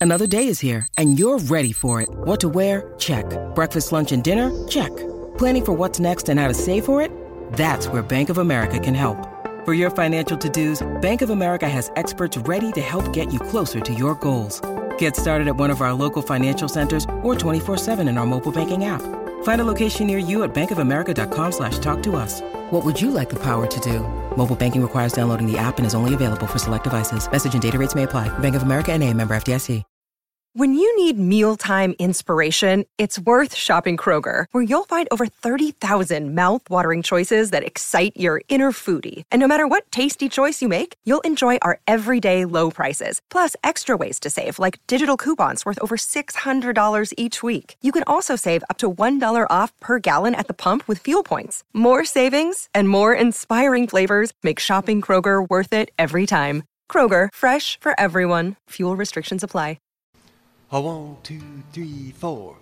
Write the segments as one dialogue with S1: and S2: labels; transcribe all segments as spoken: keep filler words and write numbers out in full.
S1: Another day is here, and you're ready for it. What to wear? Check. Breakfast, lunch, and dinner? Check. Planning for what's next and how to save for it? That's where Bank of America can help. For your financial to-dos, Bank of America has experts ready to help get you closer to your goals. Get started at one of our local financial centers or twenty-four seven in our mobile banking app. Find a location near you at bankofamerica.com slash talk to us. What would you like the power to do? Mobile banking requires downloading the app and is only available for select devices. Message and data rates may apply. Bank of America N A, member F D I C.
S2: When you need mealtime inspiration, it's worth shopping Kroger, where you'll find over thirty thousand mouth-watering choices that excite your inner foodie. And no matter what tasty choice you make, you'll enjoy our everyday low prices, plus extra ways to save, like digital coupons worth over six hundred dollars each week. You can also save up to one dollar off per gallon at the pump with fuel points. More savings and more inspiring flavors make shopping Kroger worth it every time. Kroger, fresh for everyone. Fuel restrictions apply.
S3: A one, two, three, four.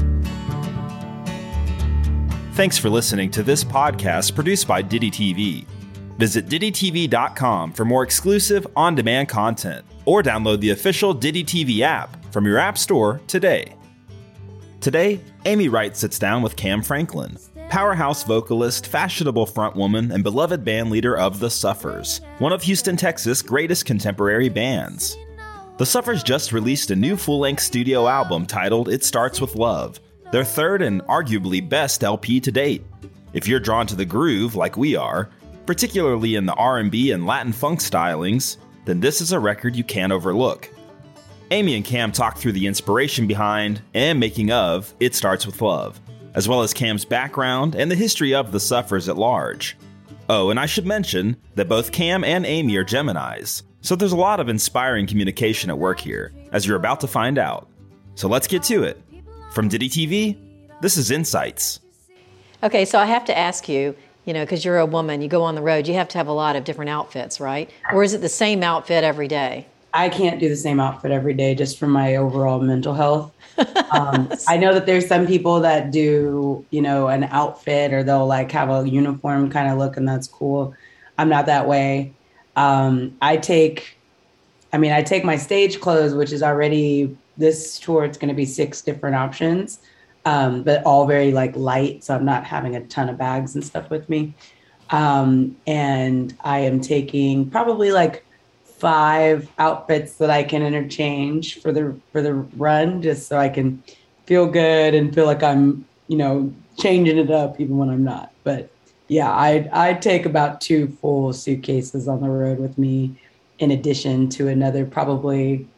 S4: Thanks for listening to this podcast produced by Diddy T V. Visit Diddy T V dot com for more exclusive on-demand content, or download the official Diddy T V app from your app store today. Today, Amy Wright sits down with Cam Franklin, powerhouse vocalist, fashionable frontwoman, and beloved bandleader of The Suffers, one of Houston, Texas' greatest contemporary bands. The Suffers just released a new full-length studio album titled It Starts With Love, their third and arguably best L P to date. If you're drawn to the groove like we are, particularly in the R and B and Latin funk stylings, then this is a record you can't overlook. Amy and Cam talk through the inspiration behind and making of It Starts With Love, as well as Cam's background and the history of The Suffers at large. Oh, and I should mention that both Cam and Amy are Geminis, so there's a lot of inspiring communication at work here, as you're about to find out. So let's get to it. From Diddy T V, this is Insights.
S5: Okay, so I have to ask you, you know, because you're a woman, you go on the road, you have to have a lot of different outfits, right? Or is it the same outfit every day?
S6: I can't do the same outfit every day just for my overall mental health. Um, I know that there's some people that do, you know, an outfit, or they'll like have a uniform kind of look, and that's cool. I'm not that way. Um, I take, I mean, I take my stage clothes, which is already this tour. It's going to be six different options, um, but all very like light. So I'm not having a ton of bags and stuff with me. Um, and I am taking probably like five outfits that I can interchange for the, for the run, just so I can feel good and feel like I'm, you know, changing it up even when I'm not. But yeah, I I take about two full suitcases on the road with me, in addition to another probably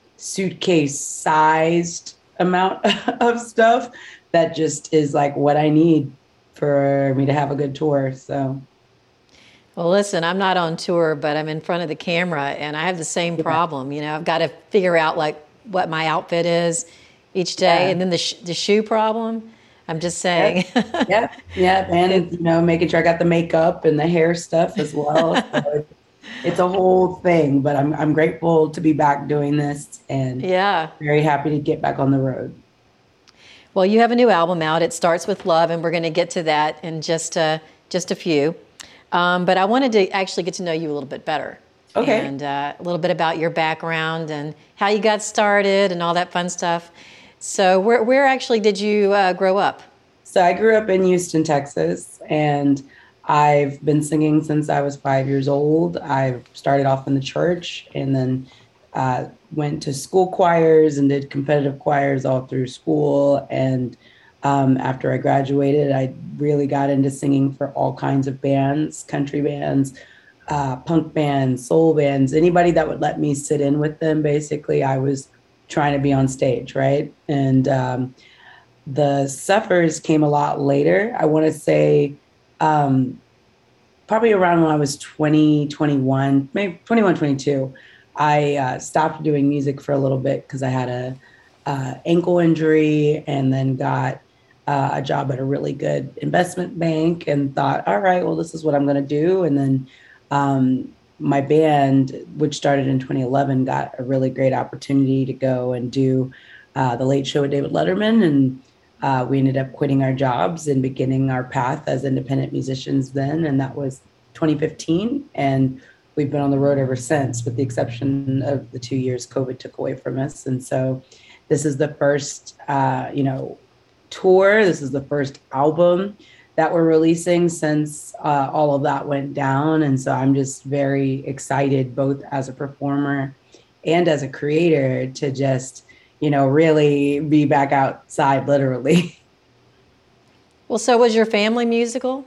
S6: suitcase-sized amount of stuff that just is like what I need for me to have a good tour. So,
S5: well, listen, I'm not on tour, but I'm in front of the camera, and I have the same problem. You know, I've got to figure out like what my outfit is each day, yeah. And then the sh- the shoe problem. I'm just saying.
S6: Yeah, yeah, yeah. And, you know, making sure I got the makeup and the hair stuff as well. So it's a whole thing, but I'm I'm grateful to be back doing this, and
S5: yeah,
S6: very happy to get back on the road.
S5: Well, you have a new album out. It Starts With Love, and we're going to get to that in just uh, just a few. Um, but I wanted to actually get to know you a little bit better.
S6: Okay.
S5: And uh, a little bit about your background and how you got started and all that fun stuff. So where where actually did you uh, grow up?
S6: So I grew up in Houston, Texas, and I've been singing since I was five years old. I started off in the church, and then uh, went to school choirs and did competitive choirs all through school. And um, after I graduated, I really got into singing for all kinds of bands, country bands, uh, punk bands, soul bands, anybody that would let me sit in with them. Basically, I was trying to be on stage, right? And um, the Suffers came a lot later. I want to say um, probably around when I was twenty, twenty-one, maybe twenty-one, twenty-two. I uh, stopped doing music for a little bit because I had a uh, ankle injury, and then got uh, a job at a really good investment bank, and thought, all right, well, this is what I'm going to do. And then um, my band, which started in twenty eleven, got a really great opportunity to go and do uh, The Late Show with David Letterman. And uh, we ended up quitting our jobs and beginning our path as independent musicians then. And that was twenty fifteen. And we've been on the road ever since, with the exception of the two years COVID took away from us. And so this is the first, uh, you know, tour. This is the first album that we're releasing since uh, all of that went down. And so I'm just very excited, both as a performer and as a creator, to just, you know, really be back outside, literally.
S5: Well, so was your family musical?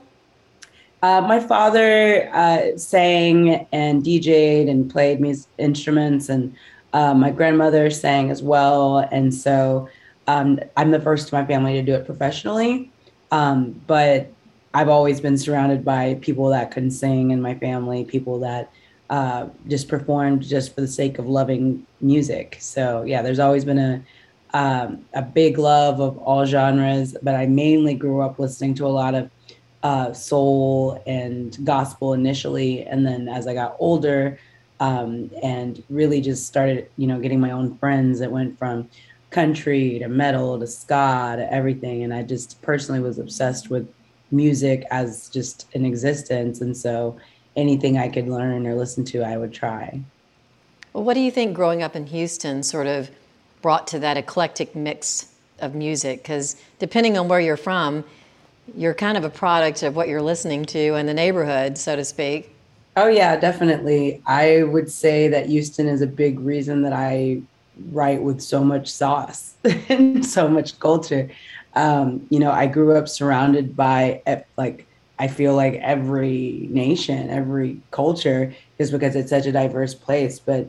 S6: Uh, my father uh, sang and D J'd and played music instruments, and uh, my grandmother sang as well. And so um, I'm the first in my family to do it professionally. Um, but I've always been surrounded by people that can sing in my family, people that uh, just performed just for the sake of loving music. So yeah, there's always been a um, a big love of all genres, but I mainly grew up listening to a lot of uh, soul and gospel initially. And then as I got older um, and really just started, you know, getting my own friends, it went from country to metal to ska to everything. And I just personally was obsessed with music as just an existence. And so anything I could learn or listen to, I would try.
S5: Well, what do you think growing up in Houston sort of brought to that eclectic mix of music? Because depending on where you're from, you're kind of a product of what you're listening to in the neighborhood, so to speak.
S6: Oh, yeah, definitely. I would say that Houston is a big reason that I write with so much sauce and so much culture. Um, you know, I grew up surrounded by, like, I feel like every nation, every culture, is because it's such a diverse place. But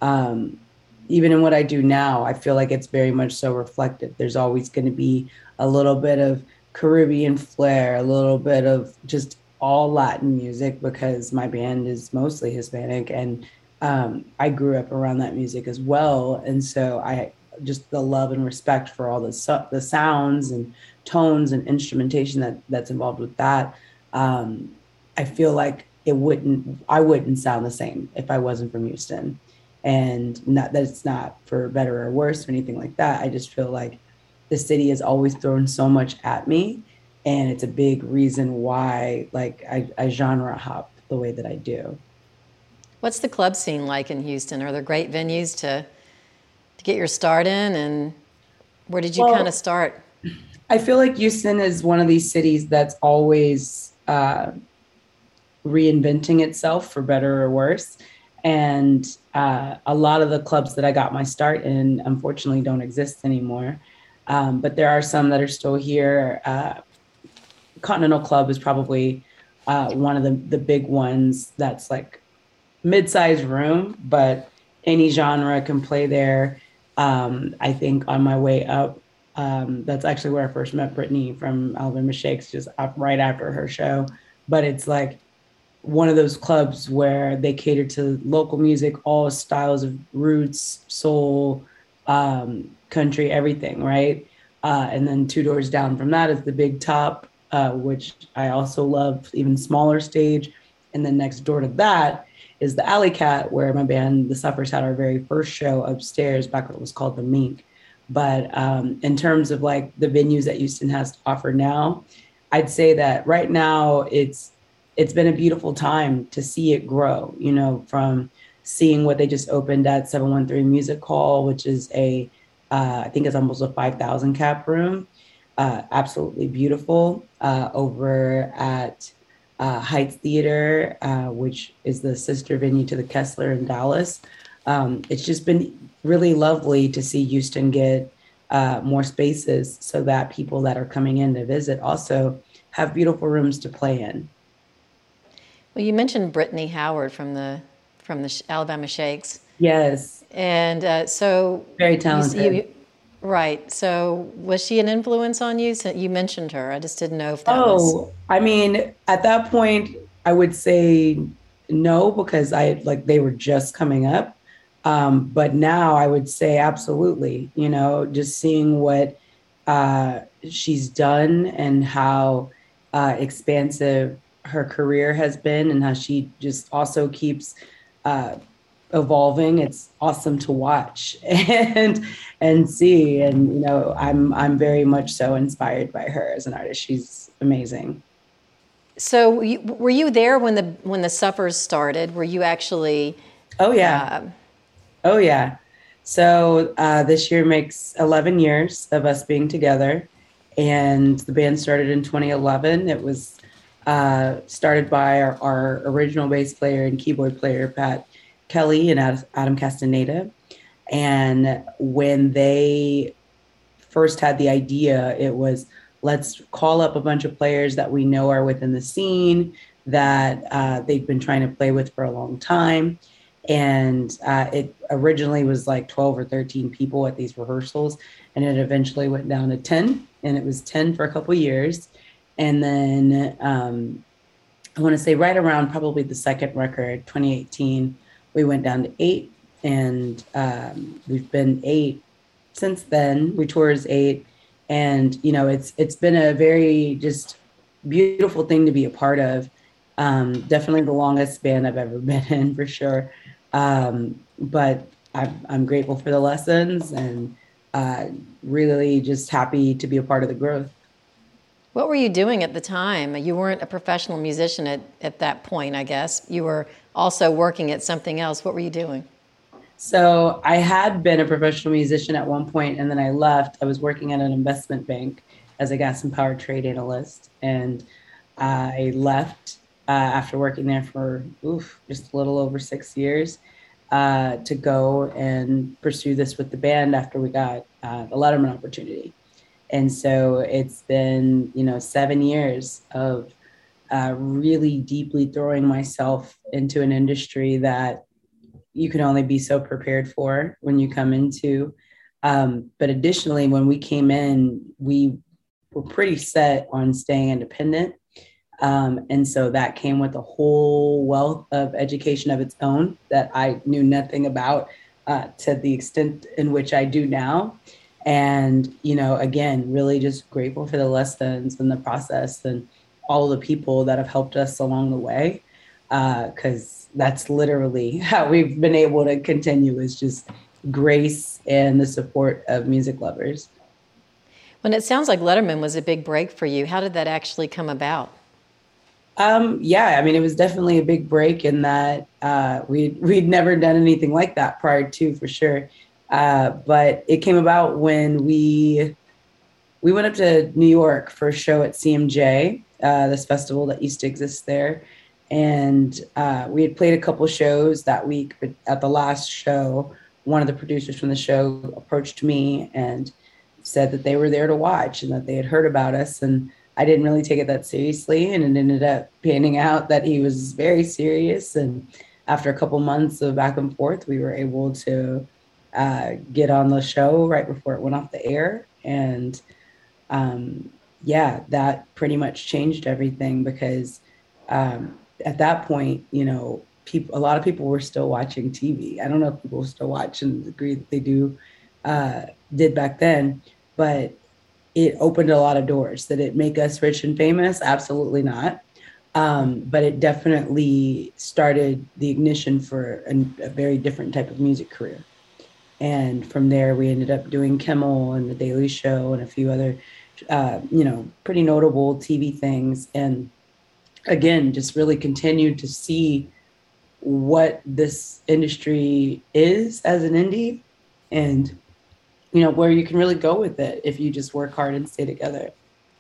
S6: um, even in what I do now, I feel like it's very much so reflective. There's always going to be a little bit of Caribbean flair, a little bit of just all Latin music, because my band is mostly Hispanic, and um, I grew up around that music as well. And so I just the love and respect for all the su- the sounds and tones and instrumentation that that's involved with that. Um, I feel like it wouldn't, I wouldn't sound the same if I wasn't from Houston. And not that it's not for better or worse or anything like that. I just feel like the city has always thrown so much at me, and it's a big reason why, like, I, I genre hop the way that I do.
S5: What's the club scene like in Houston? Are there great venues to to get your start in, and where did you well, kind of start?
S6: I feel like Houston is one of these cities that's always uh, reinventing itself, for better or worse. And uh, a lot of the clubs that I got my start in, unfortunately, don't exist anymore. Um, but there are some that are still here. Uh, Continental Club is probably uh, one of the, the big ones that's like mid-sized room, but any genre can play there. Um, I think on my way up, um, that's actually where I first met Brittany from Alabama Shakes, just up right after her show. But it's like one of those clubs where they cater to local music, all styles of roots, soul, um, country, everything, right? Uh, and then two doors down from that is the Big Top, uh, which I also love, even smaller stage. And then next door to that is the Alley Cat, where my band, The Suffers, had our very first show upstairs back when it was called The Mink. But um, in terms of like the venues that Houston has to offer now, I'd say that right now it's it's been a beautiful time to see it grow, you know, from seeing what they just opened at seven one three Music Hall, which is a, uh, I think it's almost a five thousand cap room. Uh, absolutely beautiful. Uh, over at uh, Heights Theater, uh, which is the sister venue to the Kessler in Dallas. Um, it's just been really lovely to see Houston get uh, more spaces so that people that are coming in to visit also have beautiful rooms to play in.
S5: Well, you mentioned Brittany Howard from the from the Alabama Shakes.
S6: Yes.
S5: And uh, so
S6: very talented.
S5: You, you, right. So was she an influence on you? So you mentioned her. I just didn't know if that
S6: oh,
S5: was.
S6: Oh, I mean, at that point, I would say no, because I like they were just coming up. Um, but now I would say absolutely. You know, just seeing what uh, she's done and how uh, expansive her career has been, and how she just also keeps uh, evolving. It's awesome to watch and and see. And you know, I'm I'm very much so inspired by her as an artist. She's amazing.
S5: So you, were you there when the when the suppers started? Were you actually?
S6: Oh yeah. Uh, oh yeah. So uh, this year makes eleven years of us being together, and the band started in twenty eleven. It was uh, started by our, our original bass player and keyboard player, Pat Kelly and Adam Castaneda. And when they first had the idea, it was, let's call up a bunch of players that we know are within the scene, that uh, they've been trying to play with for a long time. And uh, it originally was like twelve or thirteen people at these rehearsals, and it eventually went down to ten, and it was ten for a couple of years. And then um, I want to say right around probably the second record, twenty eighteen, we went down to eight, and um, we've been eight since then. We tour as eight. And, you know, it's it's been a very just beautiful thing to be a part of. Um, definitely the longest band I've ever been in, for sure. Um, but I'm, I'm grateful for the lessons, and uh, really just happy to be a part of the growth.
S5: What were you doing at the time? You weren't a professional musician at, at that point, I guess. You were also working at something else. What were you doing?
S6: So I had been a professional musician at one point, and then I left. I was working at an investment bank as a gas and power trade analyst, and I left uh, after working there for oof, just a little over six years uh, to go and pursue this with the band after we got uh, the Letterman opportunity. And so it's been, you know, seven years of uh, really deeply throwing myself into an industry that you can only be so prepared for when you come into. Um, but additionally, when we came in, we were pretty set on staying independent. Um, and so that came with a whole wealth of education of its own that I knew nothing about uh, to the extent in which I do now. And, you know, again, really just grateful for the lessons and the process and all the people that have helped us along the way. Because uh, that's literally how we've been able to continue, is just grace and the support of music lovers.
S5: When it sounds like Letterman was a big break for you, how did that actually come about?
S6: Um, yeah, I mean, it was definitely a big break in that uh, we'd, we'd never done anything like that prior to, for sure. Uh, but it came about when we we went up to New York for a show at C M J, uh, this festival that used to exist there. And uh, we had played a couple shows that week, but at the last show, one of the producers from the show approached me and said that they were there to watch and that they had heard about us. And I didn't really take it that seriously. And it ended up panning out that he was very serious. And after a couple months of back and forth, we were able to uh, get on the show right before it went off the air. And um, yeah, that pretty much changed everything, because um, at that point, you know, people, a lot of people were still watching T V. I don't know if people still watch in the degree that they do, uh, did back then, but it opened a lot of doors. Did it make us rich and famous? Absolutely not. Um, but it definitely started the ignition for a, a very different type of music career. And from there, we ended up doing Kimmel and The Daily Show and a few other, uh, you know, pretty notable T V things. And again, just really continued to see what this industry is as an indie, and, you know, where you can really go with it if you just work hard and stay together.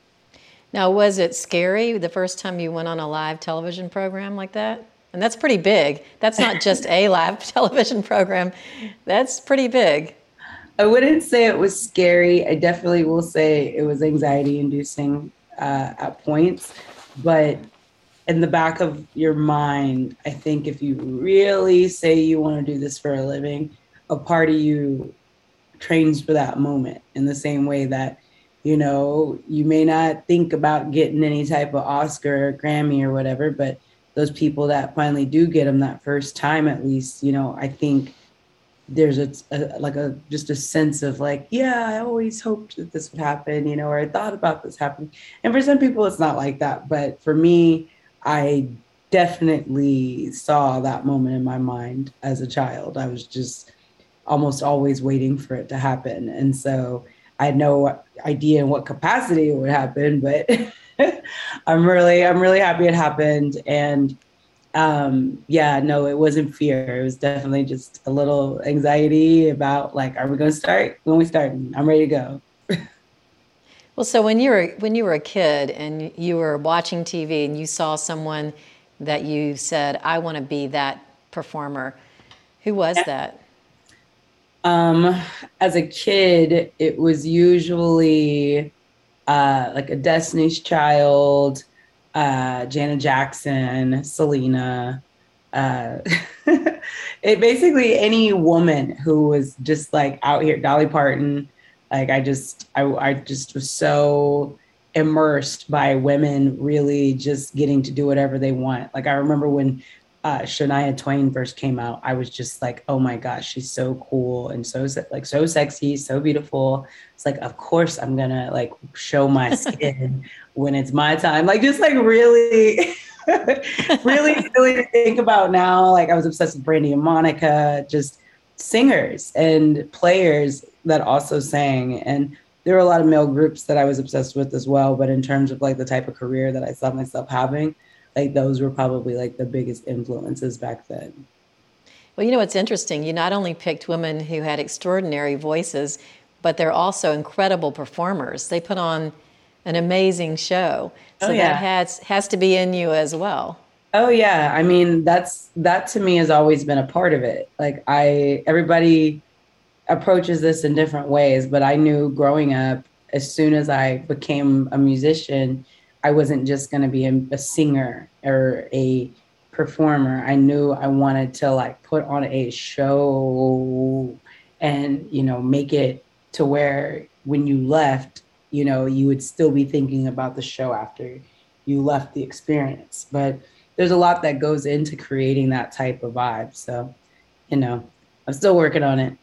S5: Now, was it scary the first time you went on a live television program like that? And that's pretty big. That's not just a live television program. That's pretty big.
S6: I wouldn't say it was scary. I definitely will say it was anxiety inducing uh, at points. But in the back of your mind, I think if you really say you want to do this for a living, a part of you trains for that moment in the same way that, you know, you may not think about getting any type of Oscar or Grammy or whatever, but those people that finally do get them that first time, at least, you know, I think there's a, a like a just a sense of like, yeah, I always hoped that this would happen, you know, or I thought about this happening. And for some people, it's not like that. But for me, I definitely saw that moment in my mind as a child. I was just almost always waiting for it to happen. And so I had no idea in what capacity it would happen, but I'm really, I'm really happy it happened. And um, yeah, no, it wasn't fear. It was definitely just a little anxiety about like, are we going to start? When we start, I'm ready to go.
S5: Well, so when you were when you were a kid and you were watching T V and you saw someone that you said, I want to be that performer, who was that?
S6: Um, as a kid, it was usually uh, like a Destiny's Child, uh, Janet Jackson, Selena. Uh, it basically any woman who was just like out here, Dolly Parton. Like I just, I, I just was so immersed by women really just getting to do whatever they want. Like I remember when uh, Shania Twain first came out, I was just like, oh my gosh, she's so cool and so like so sexy, so beautiful. It's like, of course I'm gonna like show my skin when it's my time. Like just like really, really, really think about now. Like I was obsessed with Brandy and Monica, just singers and players that also sang. And there were a lot of male groups that I was obsessed with as well. But in terms of like the type of career that I saw myself having, like those were probably like the biggest influences back then.
S5: Well, you know, what's interesting. You not only picked women who had extraordinary voices, but they're also incredible performers. They put on an amazing show. So
S6: oh, yeah.
S5: that has, has to be in you as well.
S6: Oh yeah. I mean, that's, that to me has always been a part of it. Like I, everybody approaches this in different ways, but I knew growing up, as soon as I became a musician, I wasn't just going to be a, a singer or a performer. I knew I wanted to like put on a show and, you know, make it to where when you left, you know, you would still be thinking about the show after you left the experience. But there's a lot that goes into creating that type of vibe. So, you know, I'm still working on it.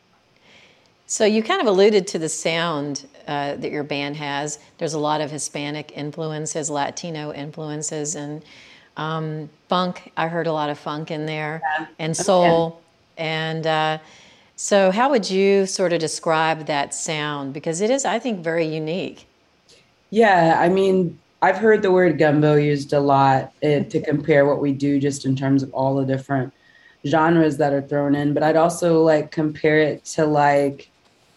S5: So you kind of alluded to the sound uh, that your band has. There's a lot of Hispanic influences, Latino influences, and um, funk. I heard a lot of funk in there, yeah. and soul. Yeah. And uh, so how would you sort of describe that sound? Because it is, I think, very unique.
S6: Yeah, I mean, I've heard the word gumbo used a lot uh, to compare what we do just in terms of all the different genres that are thrown in. But I'd also like compare it to like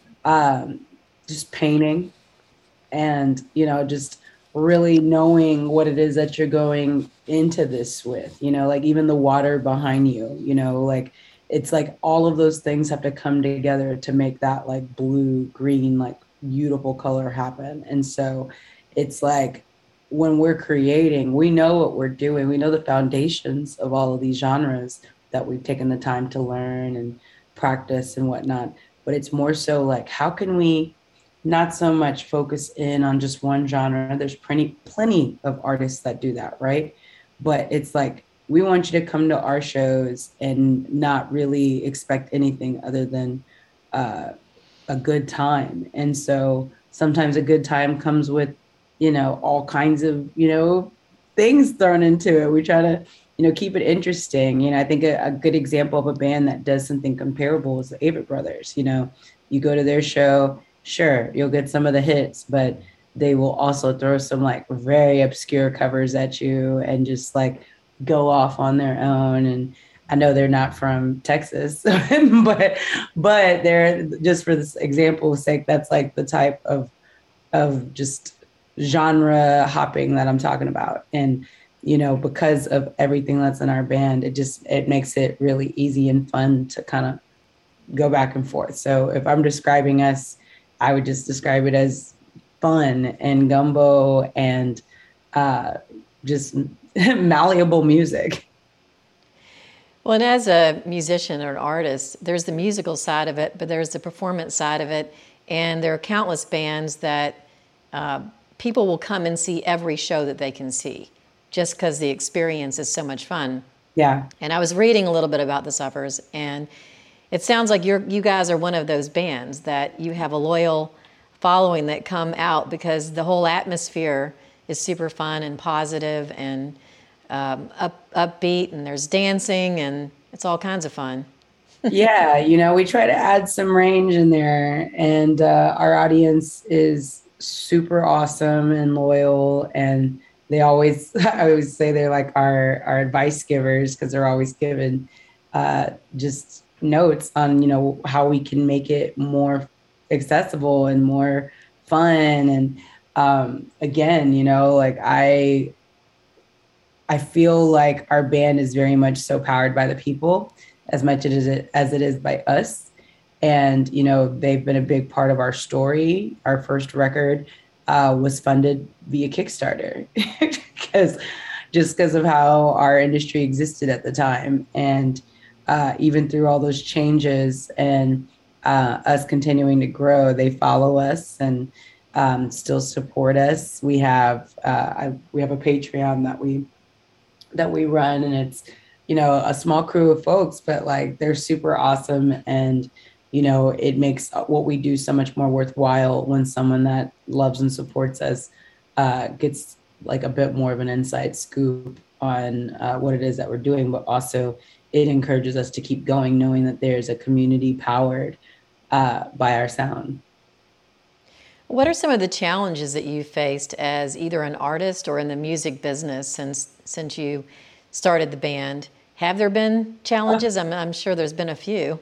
S6: um, just painting and, you know, just really knowing what it is that you're going into this with, you know, like even the water behind you, you know, like it's like all of those things have to come together to make that like blue, green, like beautiful color happen. And so it's like, when we're creating, we know what we're doing. We know the foundations of all of these genres that we've taken the time to learn and practice and whatnot. But it's more so like, how can we not so much focus in on just one genre? There's plenty, plenty of artists that do that, right? But it's like, we want you to come to our shows and not really expect anything other than uh, a good time. And so sometimes a good time comes with, you know, all kinds of, you know, things thrown into it. We try to, you know, keep it interesting. You know, I think a, a good example of a band that does something comparable is the Avett Brothers. You know, you go to their show, sure, you'll get some of the hits, but they will also throw some like very obscure covers at you and just like go off on their own. And I know they're not from Texas, but but they're just for this example's sake, that's like the type of of just genre hopping that I'm talking about. And, you know, because of everything that's in our band, it just, it makes it really easy and fun to kind of go back and forth. So if I'm describing us, I would just describe it as fun and gumbo and uh, just malleable music.
S5: Well, and as a musician or an artist, there's the musical side of it, but there's the performance side of it. And there are countless bands that uh, people will come and see every show that they can see just because the experience is so much fun.
S6: Yeah.
S5: And I was reading a little bit about the Suppers, and it sounds like you're, you guys are one of those bands that you have a loyal following that come out because the whole atmosphere is super fun and positive and um, up, upbeat, and there's dancing, and it's all kinds of fun.
S6: Yeah, you know, we try to add some range in there, and uh, our audience is super awesome and loyal, and they always, I always say they're like our, our advice givers, because they're always giving uh, just notes on, you know, how we can make it more accessible and more fun. And um, again, you know, like I, I feel like our band is very much so powered by the people as much as it, as it is by us. And, you know, they've been a big part of our story. Our first record uh, was funded via Kickstarter because just because of how our industry existed at the time. And uh, even through all those changes and uh, us continuing to grow, they follow us and um, still support us. We have uh, I, we have a Patreon that we that we run, and it's, you know, a small crew of folks, but like they're super awesome. And, you know, it makes what we do so much more worthwhile when someone that loves and supports us uh, gets like a bit more of an inside scoop on uh, what it is that we're doing, but also it encourages us to keep going, knowing that there's a community powered uh, by our sound.
S5: What are some of the challenges that you faced as either an artist or in the music business since since you started the band? Have there been challenges? I'm, I'm sure there's been a few.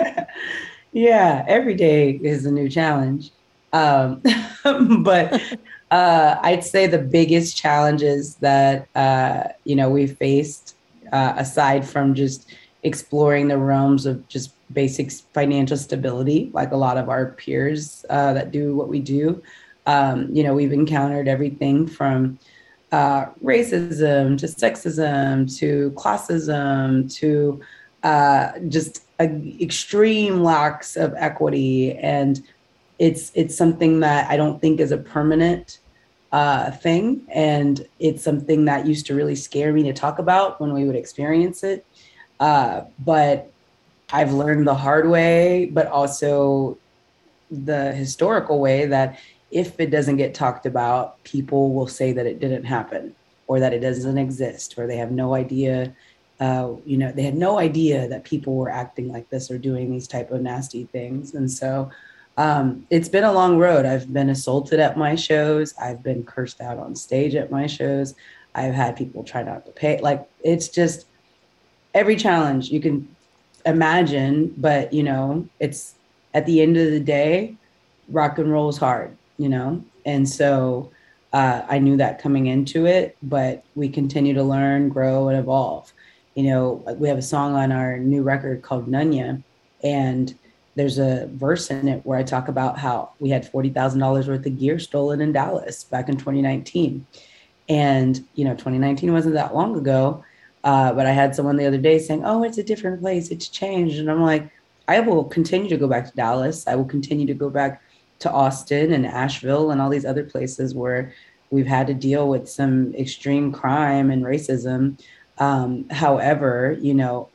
S6: Yeah, every day is a new challenge. Um, but uh, I'd say the biggest challenges that, uh, you know, we faced, uh, aside from just exploring the realms of just basic financial stability, like a lot of our peers uh, that do what we do. Um, you know, we've encountered everything from uh, racism to sexism to classism to uh, just a, extreme lacks of equity. And it's it's something that I don't think is a permanent uh, thing. And it's something that used to really scare me to talk about when we would experience it. Uh, but I've learned the hard way, but also the historical way, that if it doesn't get talked about, people will say that it didn't happen or that it doesn't exist, or they have no idea, uh, you know, they had no idea that people were acting like this or doing these type of nasty things. And so um, it's been a long road. I've been assaulted at my shows. I've been cursed out on stage at my shows. I've had people try not to pay. Like, it's just every challenge you can imagine, but you know, it's at the end of the day, rock and roll is hard, you know? And so uh, I knew that coming into it, but we continue to learn, grow, and evolve. You know, we have a song on our new record called Nunya, and there's a verse in it where I talk about how we had forty thousand dollars worth of gear stolen in Dallas back in twenty nineteen. And, you know, twenty nineteen wasn't that long ago. Uh, but I had someone the other day saying, oh, it's a different place, it's changed. And I'm like, I will continue to go back to Dallas. I will continue to go back to Austin and Asheville and all these other places where we've had to deal with some extreme crime and racism. Um, however, you know,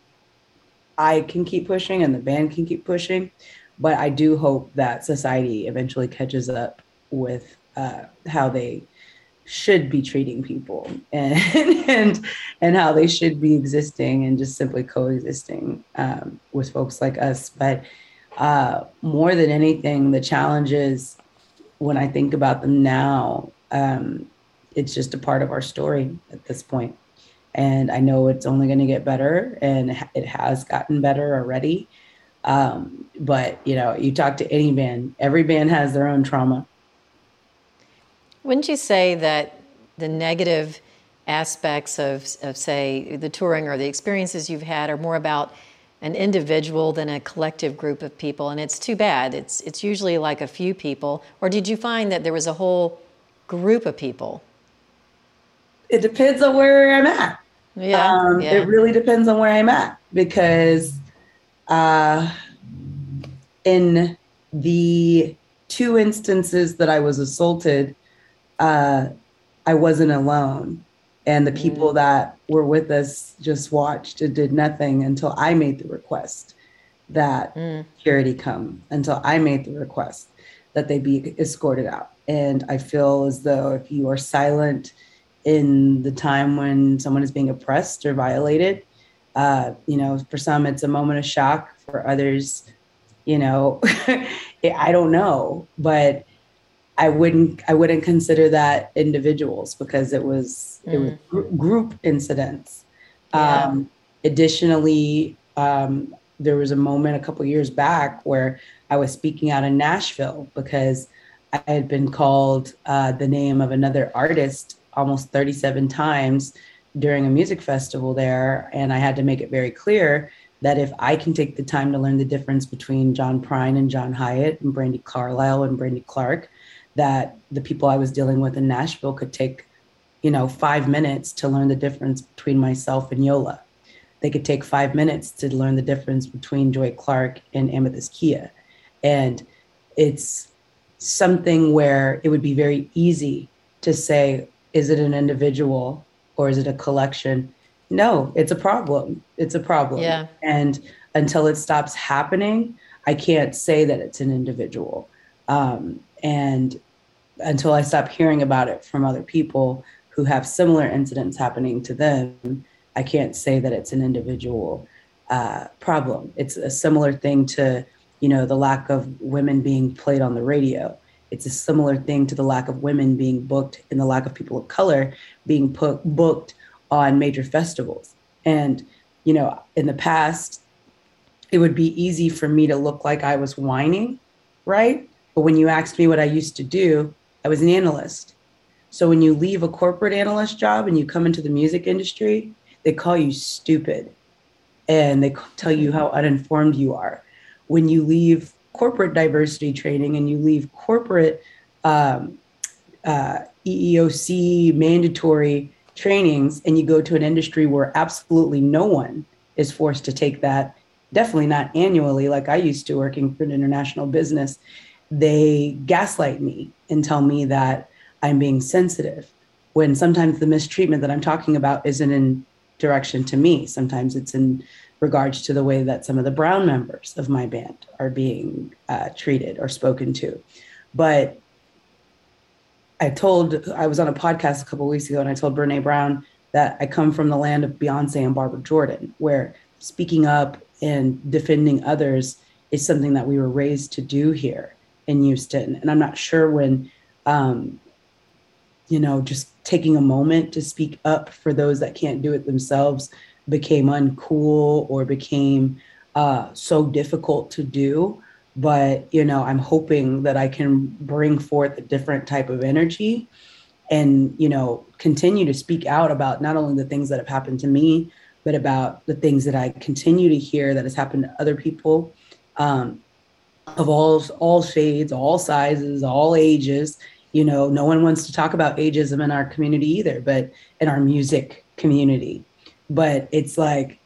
S6: I can keep pushing and the band can keep pushing, but I do hope that society eventually catches up with uh, how they should be treating people and and and how they should be existing and just simply coexisting um, with folks like us. But uh, more than anything, the challenges, when I think about them now, um, it's just a part of our story at this point. And I know it's only going to get better, and it has gotten better already. Um, but, you know, you talk to any band, every band has their own trauma.
S5: Wouldn't you say that the negative aspects of, of, say, the touring or the experiences you've had are more about an individual than a collective group of people? And it's too bad. It's it's usually like a few people. Or did you find that there was a whole group of people?
S6: It depends on where I'm at.
S5: Yeah,
S6: um,
S5: yeah.
S6: It really depends on where I'm at, because uh, in the two instances that I was assaulted, uh, I wasn't alone. And the people mm. that were with us just watched and did nothing until I made the request that mm. security come, until I made the request that they be escorted out. And I feel as though if you are silent in the time when someone is being oppressed or violated, uh, you know, for some it's a moment of shock. For others, you know, I don't know. But I wouldn't I wouldn't consider that individuals because it was mm. it was gr- group incidents.
S5: Yeah.
S6: Um, additionally, um, there was a moment a couple years back where I was speaking out in Nashville because I had been called uh, the name of another artist almost thirty-seven times during a music festival there. And I had to make it very clear that if I can take the time to learn the difference between John Prine and John Hyatt and Brandi Carlile and Brandi Clark, that the people I was dealing with in Nashville could take, you know, five minutes to learn the difference between myself and Yola. They could take five minutes to learn the difference between Joy Clark and Amethyst Kia. And it's something where it would be very easy to say, is it an individual or is it a collection? No, it's a problem. It's a problem.
S5: Yeah.
S6: And until it stops happening, I can't say that it's an individual. Um, and until I stop hearing about it from other people who have similar incidents happening to them, I can't say that it's an individual uh, problem. It's a similar thing to, you know, the lack of women being played on the radio. It's a similar thing to the lack of women being booked and the lack of people of color being put, booked on major festivals. And, you know, in the past, it would be easy for me to look like I was whining, right? But when you asked me what I used to do, I was an analyst. So when you leave a corporate analyst job and you come into the music industry, they call you stupid and they tell you how uninformed you are. When you leave corporate diversity training and you leave corporate um, uh, E E O C mandatory trainings and you go to an industry where absolutely no one is forced to take that, definitely not annually like I used to working for an international business, they gaslight me and tell me that I'm being sensitive when sometimes the mistreatment that I'm talking about isn't in direction to me. Sometimes it's in regards to the way that some of the brown members of my band are being uh, treated or spoken to. But I told, I was on a podcast a couple of weeks ago and I told Brene Brown that I come from the land of Beyonce and Barbara Jordan, where speaking up and defending others is something that we were raised to do here in Houston. And I'm not sure when, um, you know, just taking a moment to speak up for those that can't do it themselves became uncool or became uh, so difficult to do. But, you know, I'm hoping that I can bring forth a different type of energy and, you know, continue to speak out about not only the things that have happened to me, but about the things that I continue to hear that has happened to other people um, of all, all shades, all sizes, all ages. You know, no one wants to talk about ageism in our community either, but in our music community. But it's like,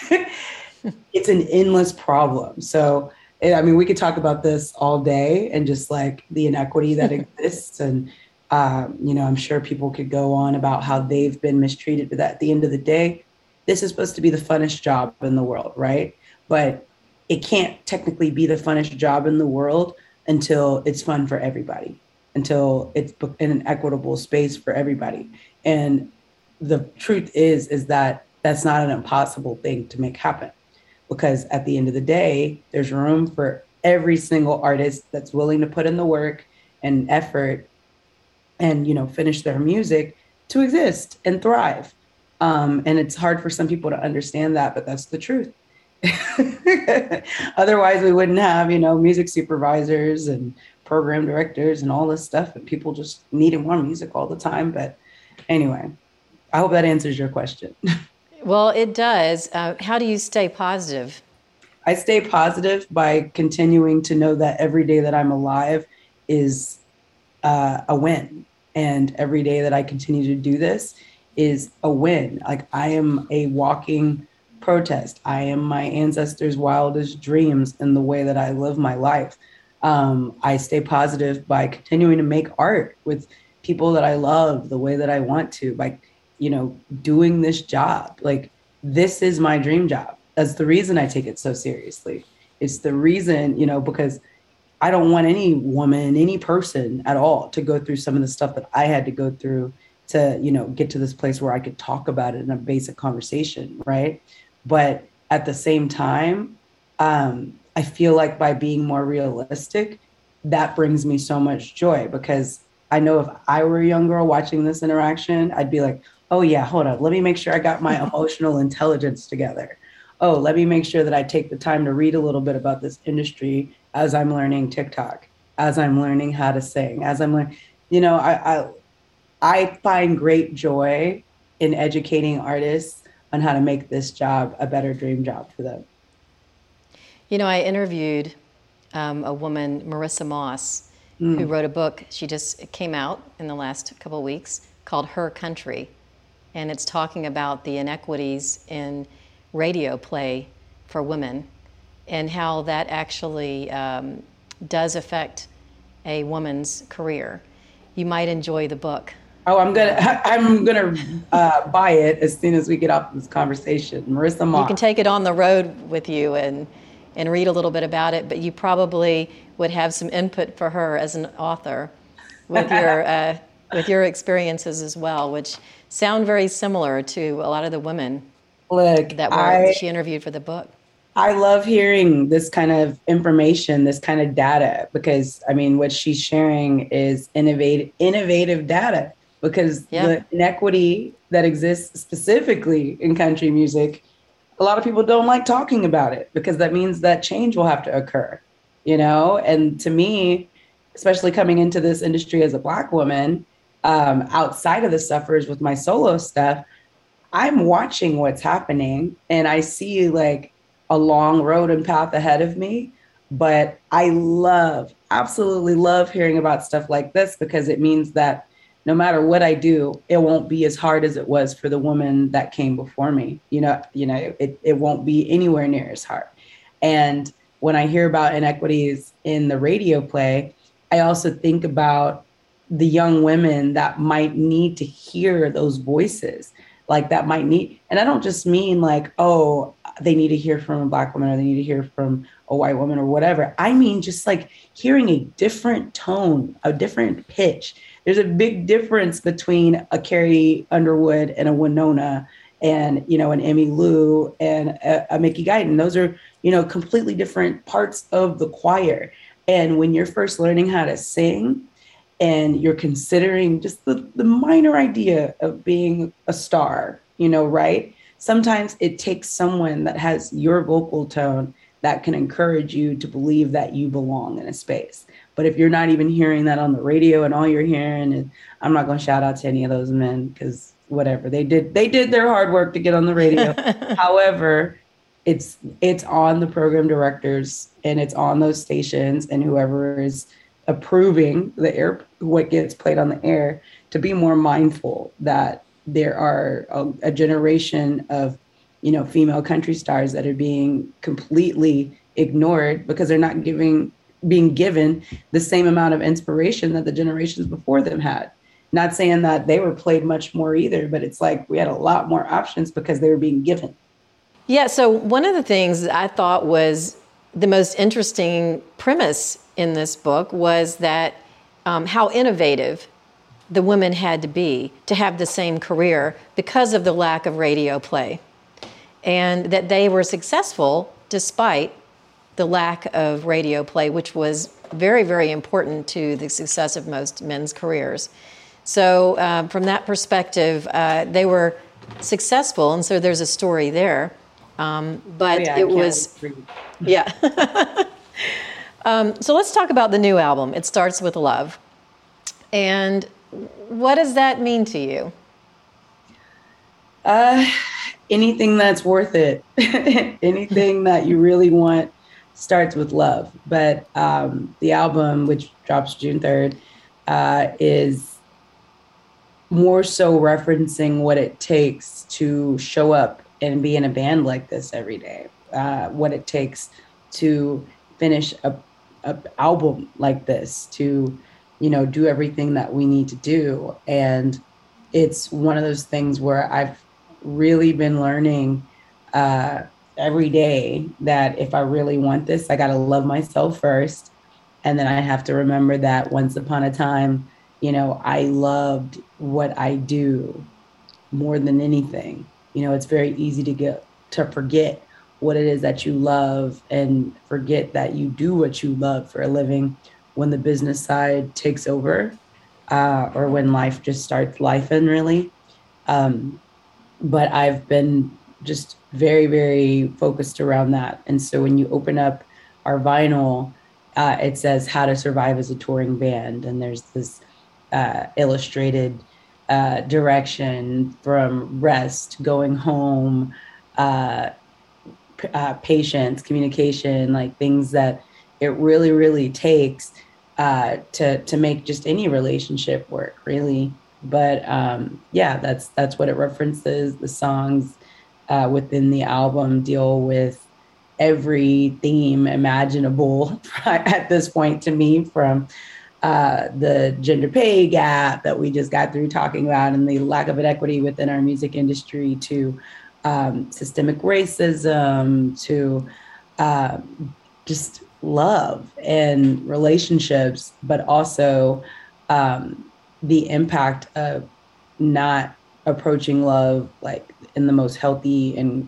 S6: it's an endless problem. So, I mean, we could talk about this all day and just like the inequity that exists. And, um, you know, I'm sure people could go on about how they've been mistreated, but at the end of the day, this is supposed to be the funnest job in the world, right? But it can't technically be the funnest job in the world until it's fun for everybody, until it's in an equitable space for everybody. And the truth is, is that that's not an impossible thing to make happen. Because at the end of the day, there's room for every single artist that's willing to put in the work and effort and, you know, finish their music to exist and thrive. Um, and it's hard for some people to understand that, but that's the truth. Otherwise, we wouldn't have, you know, music supervisors and program directors and all this stuff. And people just needed more music all the time. But anyway, I hope that answers your question.
S5: Well, it does. Uh, how do you stay positive?
S6: I stay positive by continuing to know that every day that I'm alive is uh, a win. And every day that I continue to do this is a win. Like I am a walking protest. I am my ancestors' wildest dreams in the way that I live my life. Um, I stay positive by continuing to make art with people that I love the way that I want to, by you know, doing this job. Like, this is my dream job. That's the reason I take it so seriously. It's the reason, you know, because I don't want any woman, any person at all to go through some of the stuff that I had to go through to, you know, get to this place where I could talk about it in a basic conversation, right? But at the same time, um, I feel like by being more realistic, that brings me so much joy, because I know if I were a young girl watching this interaction, I'd be like, oh yeah, hold up. Let me make sure I got my emotional intelligence together. Oh, let me make sure that I take the time to read a little bit about this industry as I'm learning TikTok, as I'm learning how to sing, as I'm learning, you know, I, I, I find great joy in educating artists on how to make this job a better dream job for them.
S5: You know, I interviewed um, a woman, Marissa Moss, mm. who wrote a book. She just came out in the last couple of weeks called Her Country. And it's talking about the inequities in radio play for women and how that actually um, does affect a woman's career. You might enjoy the book.
S6: Oh, I'm gonna I'm gonna uh, buy it as soon as we get off this conversation. Marissa Moss.
S5: You can take it on the road with you and and read a little bit about it, but you probably would have some input for her as an author with your uh, with your experiences as well, which sound very similar to a lot of the women
S6: Look,
S5: that were
S6: I,
S5: that she interviewed for the book.
S6: I love hearing this kind of information, this kind of data, because I mean, what she's sharing is innovative, innovative data, because yeah. the inequity that exists specifically in country music, a lot of people don't like talking about it because that means that change will have to occur, you know? And to me, especially coming into this industry as a Black woman, um, outside of the suffers with my solo stuff, I'm watching what's happening and I see like a long road and path ahead of me. But I love, absolutely love hearing about stuff like this, because it means that no matter what I do, it won't be as hard as it was for the woman that came before me. You know, you know, it, it won't be anywhere near as hard. And when I hear about inequities in the radio play, I also think about the young women that might need to hear those voices, like that might need, and I don't just mean like, oh, they need to hear from a Black woman or they need to hear from a white woman or whatever. I mean, just like hearing a different tone, a different pitch. There's a big difference between a Carrie Underwood and a Winona and, you know, an Emmy Lou and a, a Mickey Guyton. Those are, you know, completely different parts of the choir. And when you're first learning how to sing and you're considering just the, the minor idea of being a star, you know, right? Sometimes it takes someone that has your vocal tone that can encourage you to believe that you belong in a space. But if you're not even hearing that on the radio and all you're hearing is, I'm not going to shout out to any of those men because whatever, they did, they did their hard work to get on the radio. However, it's it's on the program directors and it's on those stations and whoever is approving the air, what gets played on the air, to be more mindful that there are a, a generation of, you know, female country stars that are being completely ignored because they're not giving being given the same amount of inspiration that the generations before them had. Not saying that they were played much more either, but it's like we had a lot more options because they were being given.
S5: Yeah, so one of the things I thought was the most interesting premise in this book was that um, how innovative the women had to be to have the same career because of the lack of radio play, and that they were successful despite the lack of radio play, which was very, very important to the success of most men's careers. So uh, from that perspective, uh, they were successful, and so there's a story there. Um, but
S6: oh, yeah,
S5: it was, yeah. um, so let's talk about the new album. It Starts With Love. And what does that mean to you?
S6: Uh, anything that's worth it. Anything that you really want starts with love. But um, the album, which drops June third, uh, is more so referencing what it takes to show up and be in a band like this every day. Uh, what it takes to finish a, a album like this, to, you know, do everything that we need to do. And it's one of those things where I've really been learning uh, every day that if I really want this, I got to love myself first. And then I have to remember that once upon a time, you know, I loved what I do more than anything. You know, it's very easy to get to forget what it is that you love and forget that you do what you love for a living when the business side takes over, uh, or when life just starts lifing really. Um, but I've been just very, very focused around that. And so when you open up our vinyl, uh, it says how to survive as a touring band. And there's this uh, illustrated uh, direction from rest, going home, uh, p- uh, patience, communication, like things that it really, really takes uh, to, to make just any relationship work, really. But um, yeah, that's that's what it references. The songs uh, within the album deal with every theme imaginable at this point to me, from uh, the gender pay gap that we just got through talking about and the lack of equity within our music industry, to um, systemic racism, to uh, just love and relationships, but also um, the impact of not approaching love like in the most healthy and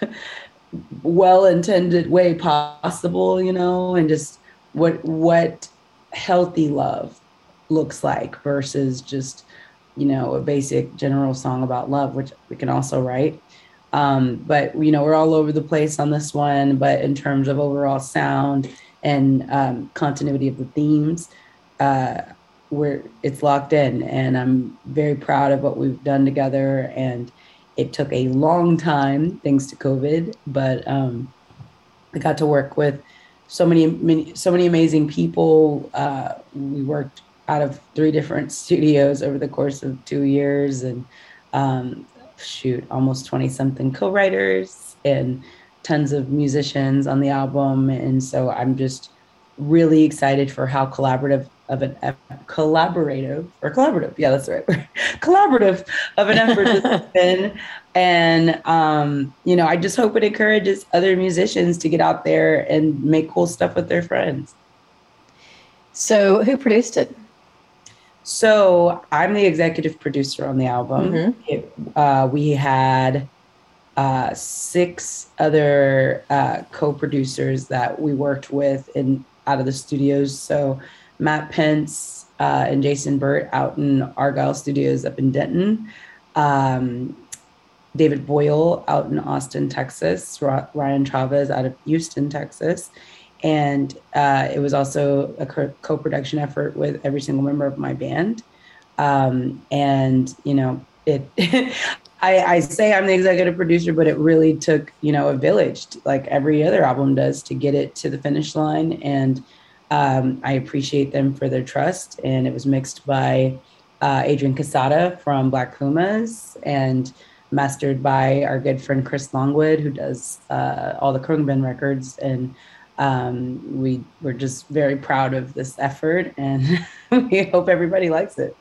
S6: well-intended way possible, you know, and just what what healthy love looks like versus just, you know, a basic general song about love, which we can also write. Um, but, you know, we're all over the place on this one, but in terms of overall sound and um, continuity of the themes, uh, we're it's locked in, and I'm very proud of what we've done together. And it took a long time thanks to COVID, but um, I got to work with so many, many so many amazing people. Uh, we worked out of three different studios over the course of two years, and um, shoot, almost twenty something co-writers and tons of musicians on the album. And so I'm just really excited for how collaborative of an uh, collaborative or collaborative. Yeah, that's the right word. Collaborative of an effort this has been. And, um, you know, I just hope it encourages other musicians to get out there and make cool stuff with their friends.
S5: So who produced it?
S6: So I'm the executive producer on the album.
S5: Mm-hmm.
S6: It, uh, we had uh, six other uh, co-producers that we worked with in out of the studios. So Matt Pence uh, and Jason Burt out in Argyle Studios up in Denton. Um, David Boyle out in Austin, Texas. Ryan Chavez out of Houston, Texas. And uh, it was also a co-production effort with every single member of my band. Um, and, you know, it I, I say I'm the executive producer, but it really took, you know, a village, to, like every other album does, to get it to the finish line. And um, I appreciate them for their trust. And it was mixed by uh, Adrian Casada from Black Pumas and mastered by our good friend Chris Longwood, who does uh, all the Khruangbin records. And um, we were just very proud of this effort, and we hope everybody likes it.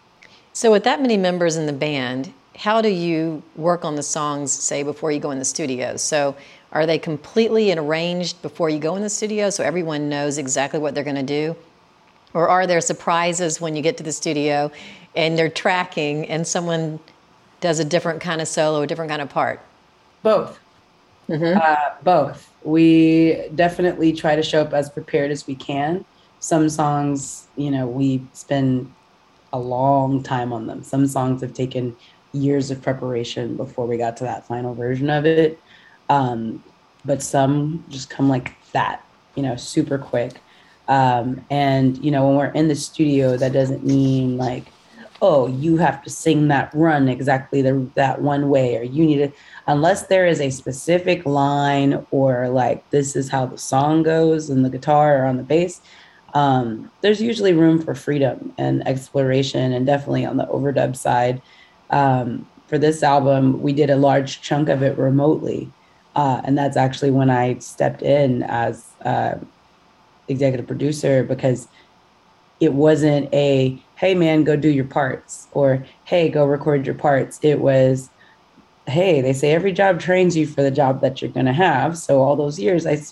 S5: So with that many members in the band, how do you work on the songs, say, before you go in the studio? So are they completely arranged before you go in the studio so everyone knows exactly what they're going to do? Or are there surprises when you get to the studio and they're tracking and someone does a different kind of solo, a different kind of part?
S6: Both.
S5: Mm-hmm.
S6: Uh, both. We definitely try to show up as prepared as we can. Some songs, you know, we spend a long time on them. Some songs have taken years of preparation before we got to that final version of it. Um, but some just come like that, you know, super quick. Um, and, you know, when we're in the studio, that doesn't mean like, oh, you have to sing that run exactly the, that one way, or you need to, unless there is a specific line or like, this is how the song goes and the guitar or on the bass, um, there's usually room for freedom and exploration, and definitely on the overdub side. Um, for this album, we did a large chunk of it remotely. Uh, and that's actually when I stepped in as uh, executive producer, because it wasn't a, hey man, go do your parts, or hey, go record your parts. It was, hey, they say every job trains you for the job that you're going to have. So all those years I,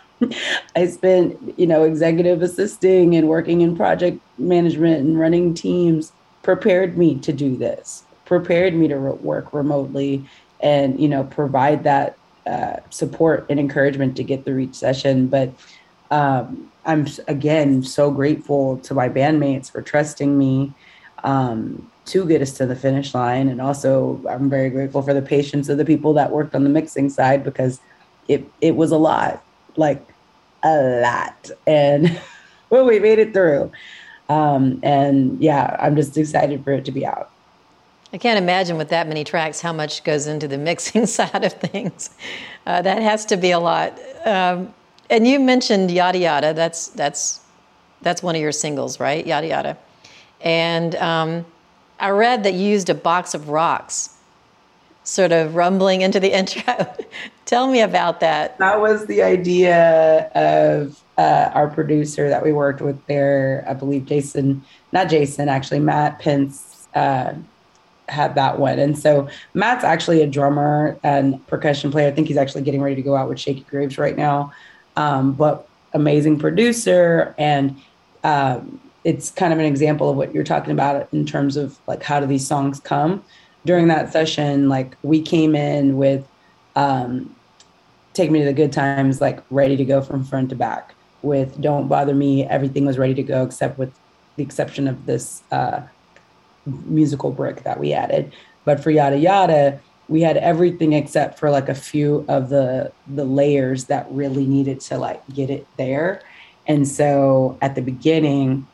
S6: I spent, you know, executive assisting and working in project management and running teams, prepared me to do this, prepared me to re- work remotely and, you know, provide that uh, support and encouragement to get through each session. But um, I'm, again, so grateful to my bandmates for trusting me um, to get us to the finish line. And also, I'm very grateful for the patience of the people that worked on the mixing side, because it, it was a lot, like a lot. And well, we made it through. Um, and yeah, I'm just excited for it to be out.
S5: I can't imagine with that many tracks how much goes into the mixing side of things. Uh, that has to be a lot. Um, and you mentioned Yada Yada. That's that's that's one of your singles, right? Yada Yada. And um, I read that you used a box of rocks, sort of rumbling into the intro. Tell me about that.
S6: That was the idea of uh, our producer that we worked with there. I believe Jason, not Jason, actually Matt Pence. Uh, had that one. And so Matt's actually a drummer and percussion player. I think he's actually getting ready to go out with Shaky Graves right now. Um, but amazing producer. And um, it's kind of an example of what you're talking about in terms of like, how do these songs come? During that session, like we came in with um, Take Me to the Good Times, like ready to go from front to back. With Don't Bother Me, everything was ready to go except with the exception of this uh, musical brick that we added. But for Yada Yada, we had everything except for like a few of the the layers that really needed to like get it there. And so at the beginning,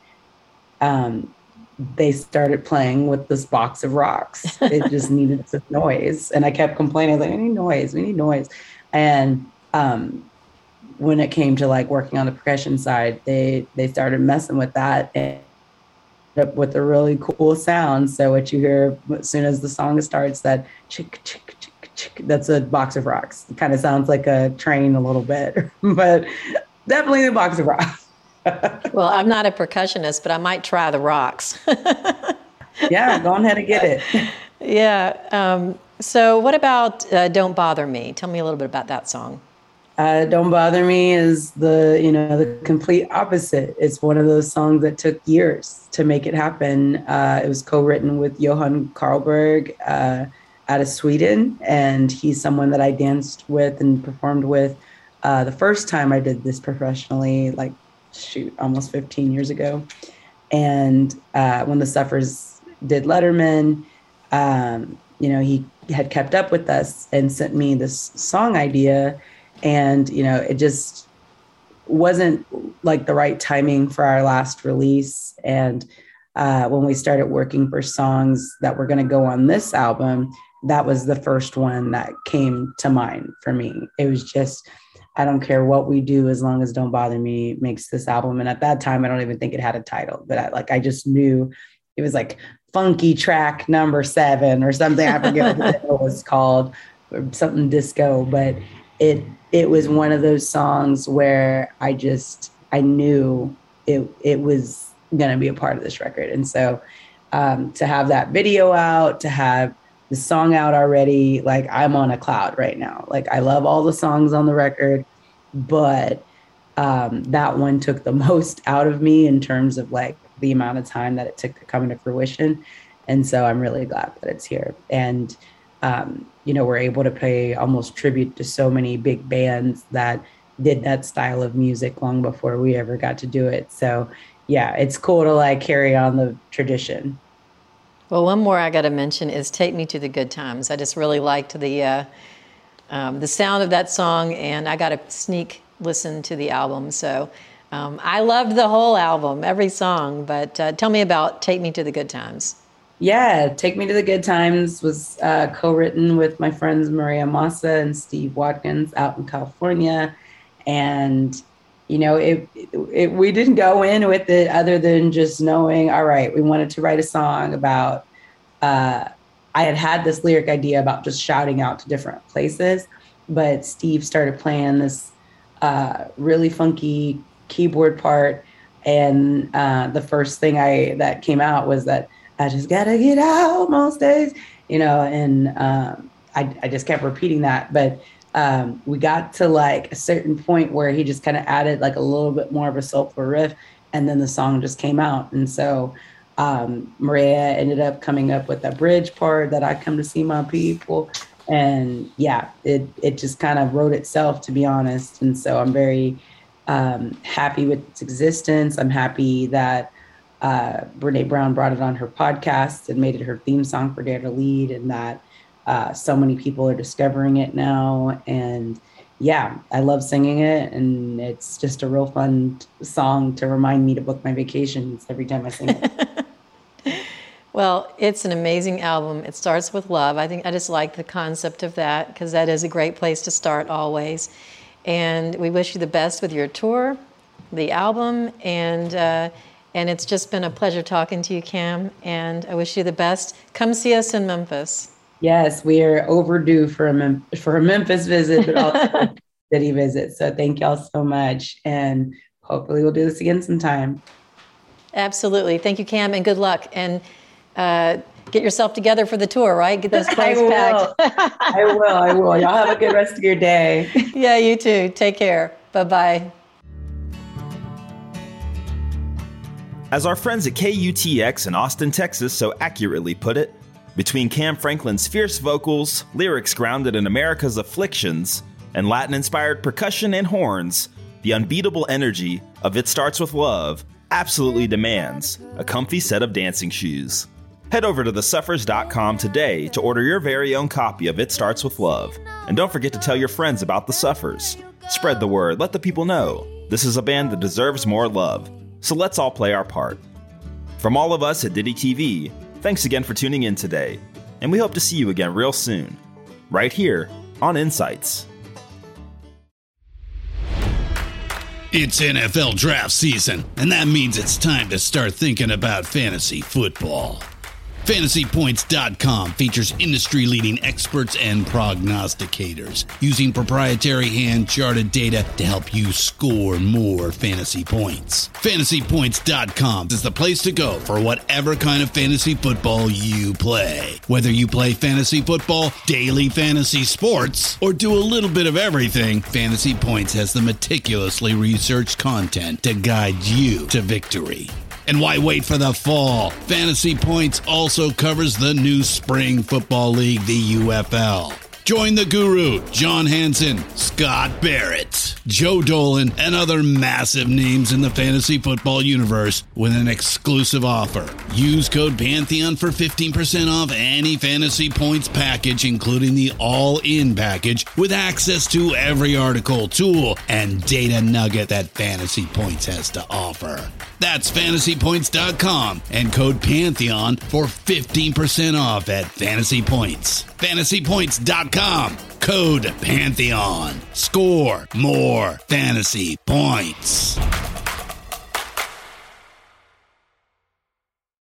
S6: um, they started playing with this box of rocks. It just needed some noise. And I kept complaining, like, I need noise, we need noise. And um, when it came to like working on the percussion side, they they started messing with that and up with a really cool sound. So what you hear as soon as the song starts, that chick, chick, chick, chick, that's a box of rocks. It kind of sounds like a train a little bit, but definitely the box of rocks.
S5: Well, I'm not a percussionist, but I might try the rocks.
S6: Yeah, go ahead and get it.
S5: Yeah. Um, so what about uh, Don't Bother Me? Tell me a little bit about that song.
S6: Uh, Don't Bother Me is the, you know, the complete opposite. It's one of those songs that took years to make it happen. Uh, it was co-written with Johan Karlberg uh, out of Sweden. And he's someone that I danced with and performed with uh, the first time I did this professionally, like, shoot, almost fifteen years ago. And uh, when the Suffers did Letterman, um, you know, he had kept up with us and sent me this song idea. And, you know, it just wasn't like the right timing for our last release. And uh, when we started working for songs that were going to go on this album, that was the first one that came to mind for me. It was just, I don't care what we do as long as Don't Bother Me makes this album. And at that time, I don't even think it had a title, but I, like, I just knew it was like funky track number seven or something. I forget what it was called, or something disco, but it, it was one of those songs where I just, I knew it it was going to be a part of this record. And so um, to have that video out, to have the song out already, like I'm on a cloud right now. Like I love all the songs on the record, but um, that one took the most out of me in terms of like the amount of time that it took to come into fruition. And so I'm really glad that it's here. And um, you know, we're able to pay almost tribute to so many big bands that did that style of music long before we ever got to do it. So yeah, it's cool to like carry on the tradition.
S5: Well, one more I got to mention is Take Me to the Good Times. I just really liked the uh, um, the sound of that song, and I got to sneak listen to the album. So um, I loved the whole album, every song, but uh, tell me about Take Me to the Good Times.
S6: Yeah, Take Me to the Good Times was uh, co-written with my friends Maria Massa and Steve Watkins out in California. And, you know, it, it, it we didn't go in with it other than just knowing, all right, we wanted to write a song about, uh, I had had this lyric idea about just shouting out to different places, but Steve started playing this uh, really funky keyboard part. And uh, the first thing I that came out was that I just gotta get out most days, you know, and um, I, I just kept repeating that. But um, we got to like a certain point where he just kind of added like a little bit more of a soulful riff, and then the song just came out. And so um, Maria ended up coming up with that bridge part that I come to see my people. And yeah, it, it just kind of wrote itself, to be honest. And so I'm very um, happy with its existence. I'm happy that uh, Brene Brown brought it on her podcast and made it her theme song for Dare to Lead, and that uh, so many people are discovering it now. And yeah, I love singing it, and it's just a real fun song to remind me to book my vacations every time I sing it.
S5: Well, it's an amazing album. It starts with love. I think I just like the concept of that, because that is a great place to start always. And we wish you the best with your tour, the album, and uh, and it's just been a pleasure talking to you, Cam. And I wish you the best. Come see us in Memphis.
S6: Yes, we are overdue for a Mem- for a Memphis visit, but also a city visit. So thank y'all so much, and hopefully we'll do this again sometime.
S5: Absolutely. Thank you, Cam, and good luck. And uh, get yourself together for the tour, right? Get those clothes
S6: I
S5: packed.
S6: I will. I will. Y'all have a good rest of your day.
S5: Yeah, you too. Take care. Bye-bye.
S4: As our friends at K U T X in Austin, Texas so accurately put it, between Cam Franklin's fierce vocals, lyrics grounded in America's afflictions, and Latin-inspired percussion and horns, the unbeatable energy of It Starts With Love absolutely demands a comfy set of dancing shoes. Head over to the suffers dot com today to order your very own copy of It Starts With Love. And don't forget to tell your friends about the Suffers. Spread the word, let the people know. This is a band that deserves more love. So let's all play our part. From all of us at Diddy T V, thanks again for tuning in today, and we hope to see you again real soon, right here on Insights.
S7: It's N F L draft season, and that means it's time to start thinking about fantasy football. Fantasy Points dot com features industry-leading experts and prognosticators using proprietary hand-charted data to help you score more fantasy points. Fantasy Points dot com is the place to go for whatever kind of fantasy football you play. Whether you play fantasy football, daily fantasy sports, or do a little bit of everything, Fantasy Points has the meticulously researched content to guide you to victory. And why wait for the fall? Fantasy Points also covers the new Spring Football League, the U F L. Join the guru, John Hansen, Scott Barrett, Joe Dolan, and other massive names in the fantasy football universe with an exclusive offer. Use code Pantheon for fifteen percent off any Fantasy Points package, including the all-in package, with access to every article, tool, and data nugget that Fantasy Points has to offer. That's Fantasy Points dot com and code Pantheon for fifteen percent off at Fantasy Points. Fantasy Points dot com, code Pantheon. Score more fantasy points.